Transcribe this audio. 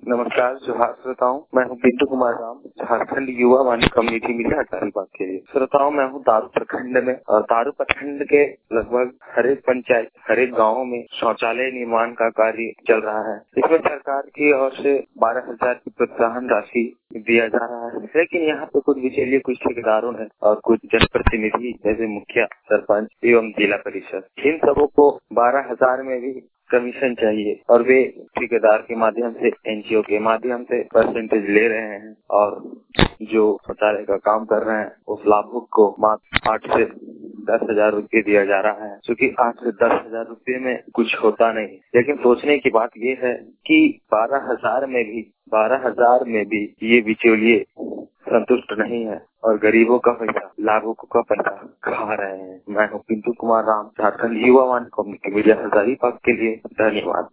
नमस्कार, जोहार श्रोताओं। मैं हूं पिंटू कुमार राम, झारखंड युवा वाणी कम्युनिटी मीडिया हड़ताल के लिए। श्रोताओं, मैं हूं तारू प्रखंड में और तारू प्रखंड के लगभग हर एक पंचायत, हर एक गाँव में शौचालय निर्माण का कार्य चल रहा है। इसमें सरकार की ओर से 12,000 की प्रोत्साहन राशि दिया जा रहा है, लेकिन यहाँ पे कुछ बिचौलिए, कुछ ठेकेदारों ने और कुछ जनप्रतिनिधि जैसे मुखिया, सरपंच एवं जिला परिषद, इन सबों को 12,000 में भी कमीशन चाहिए और वे ठेकेदार के माध्यम से, एनजीओ के माध्यम से परसेंटेज ले रहे हैं और जो शौचालय का काम कर रहे हैं उस लाभुक को मात्र 8 से 10,000 रूपये दिया जा रहा है, क्योंकि 8 से 10,000 रूपये में कुछ होता नहीं। लेकिन सोचने की बात ये है कि 12,000 में भी ये बिचौलिए संतुष्ट नहीं है और गरीबों का पैसा, लाभुकों का पैसा खा रहे हैं। मैं हूँ पिंटू कुमार राम, झारखंड युवा वाणी कम्युनिटी मीडिया हजारीबाग के लिए। धन्यवाद।